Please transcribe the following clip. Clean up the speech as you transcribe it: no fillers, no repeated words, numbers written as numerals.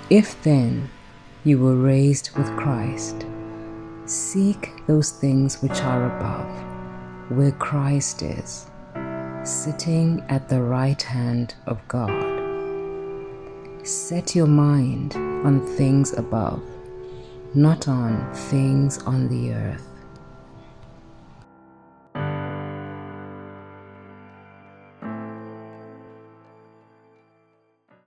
If then you were raised with Christ, seek those things which are above, where Christ is, sitting at the right hand of God. Set your mind on things above, not on things on the earth.